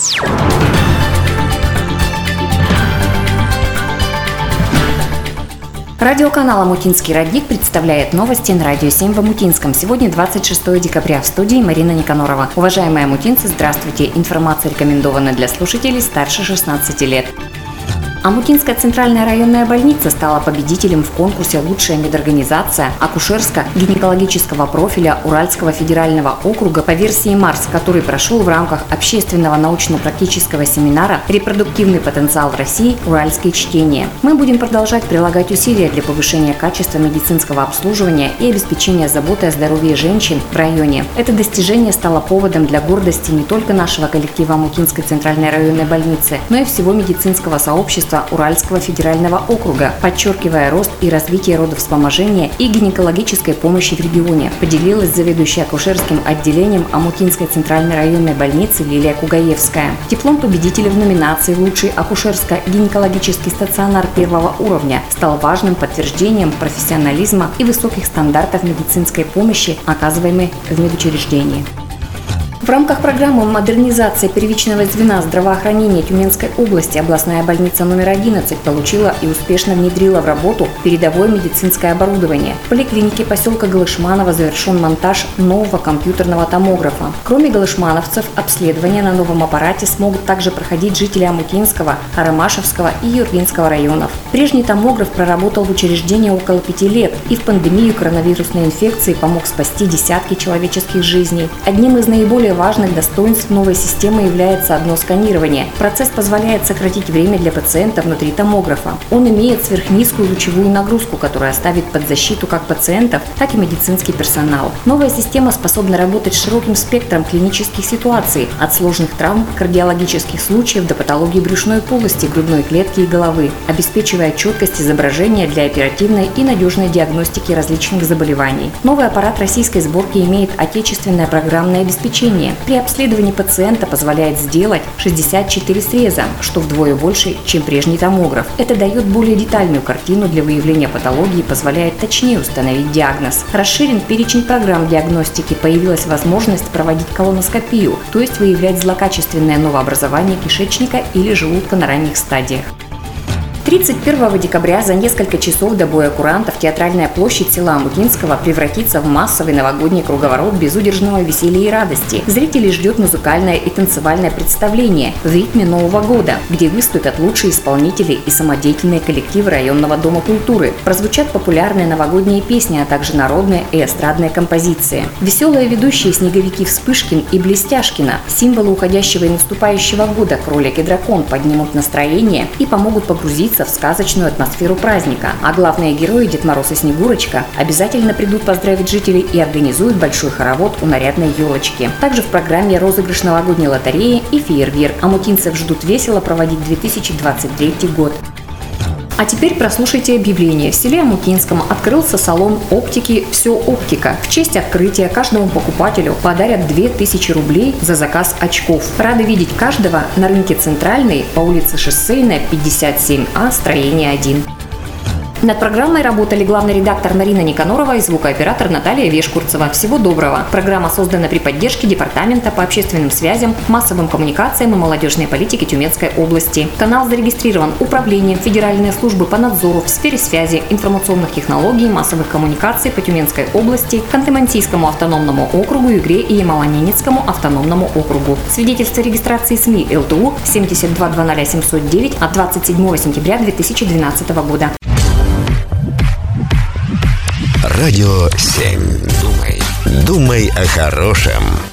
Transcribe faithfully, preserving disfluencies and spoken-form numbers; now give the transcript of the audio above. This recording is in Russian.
Радиоканал «Омутинский родник» представляет новости на Радио семь в Омутинском. Сегодня двадцать шестое декабря. В студии Марина Никонорова. Уважаемые омутинцы, здравствуйте. Информация рекомендована для слушателей старше шестнадцати лет. Омутинская центральная районная больница стала победителем в конкурсе «Лучшая медорганизация акушерско-гинекологического профиля Уральского федерального округа» по версии МАРС, который прошел в рамках общественного научно-практического семинара «Репродуктивный потенциал в России. Уральские чтения». Мы будем продолжать прилагать усилия для повышения качества медицинского обслуживания и обеспечения заботы о здоровье женщин в районе. Это достижение стало поводом для гордости не только нашего коллектива Омутинской центральной районной больницы, но и всего медицинского сообщества Уральского федерального округа, подчеркивая рост и развитие родовспоможения и гинекологической помощи в регионе, поделилась заведующая акушерским отделением Омутинской центральной районной больницы Лилия Кугаевская. Диплом победителя в номинации «Лучший акушерско-гинекологический стационар первого уровня» стал важным подтверждением профессионализма и высоких стандартов медицинской помощи, оказываемой в медучреждении. В рамках программы модернизации первичного звена здравоохранения Тюменской области областная больница номер одиннадцать получила и успешно внедрила в работу передовое медицинское оборудование. В поликлинике поселка Галышманово завершен монтаж нового компьютерного томографа. Кроме галышмановцев, обследования на новом аппарате смогут также проходить жители Омутинского, Арамашевского и Юргинского районов. Прежний томограф проработал в учреждении около пяти лет и в пандемию коронавирусной инфекции помог спасти десятки человеческих жизней. Одним из наиболее важных достоинств новой системы является одно сканирование. Процесс позволяет сократить время для пациента внутри томографа. Он имеет сверхнизкую лучевую нагрузку, которая ставит под защиту как пациентов, так и медицинский персонал. Новая система способна работать с широким спектром клинических ситуаций, от сложных травм, кардиологических случаев до патологии брюшной полости, грудной клетки и головы, обеспечивая четкость изображения для оперативной и надежной диагностики различных заболеваний. Новый аппарат российской сборки имеет отечественное программное обеспечение. При обследовании пациента позволяет сделать шестьдесят четыре среза, что вдвое больше, чем прежний томограф. Это дает более детальную картину для выявления патологии и позволяет точнее установить диагноз. Расширен перечень программ диагностики, появилась возможность проводить колоноскопию, то есть выявлять злокачественное новообразование кишечника или желудка на ранних стадиях. тридцать первого декабря за несколько часов до боя курантов театральная площадь села Омутинского превратится в массовый новогодний круговорот безудержного веселья и радости. Зрителей ждет музыкальное и танцевальное представление в ритме Нового года, где выступят лучшие исполнители и самодеятельные коллективы районного дома культуры. Прозвучат популярные новогодние песни, а также народные и эстрадные композиции. Веселые ведущие снеговики Вспышкин и Блестяшкина, символы уходящего и наступающего года, кролик и дракон, поднимут настроение и помогут погрузиться в сказочную атмосферу праздника, а главные герои Дед Мороз и Снегурочка обязательно придут поздравить жителей и организуют большой хоровод у нарядной елочки. Также в программе розыгрыш новогодней лотереи и фейерверк. Омутинцев ждут весело проводить две тысячи двадцать третий год. А теперь прослушайте объявление. В селе Омутинском открылся салон оптики «Все оптика». В честь открытия каждому покупателю подарят две тысячи рублей за заказ очков. Рады видеть каждого на рынке Центральной по улице Шоссейная, пятьдесят семь А, строение один. Над программой работали главный редактор Марина Никонорова и звукооператор Наталья Вешкурцева. Всего доброго. Программа создана при поддержке Департамента по общественным связям, массовым коммуникациям и молодежной политике Тюменской области. Канал зарегистрирован Управлением Федеральной службы по надзору в сфере связи, информационных технологий, массовых коммуникаций по Тюменской области, Ханты-Мансийскому автономному округу, Югре и Ямало-Ненецкому автономному округу. Свидетельство регистрации СМИ ЛТУ семьдесят два двадцать ноль семьсот девять от двадцать седьмого сентября две тысячи двенадцатого года. Радио семь. Думай, думай о хорошем.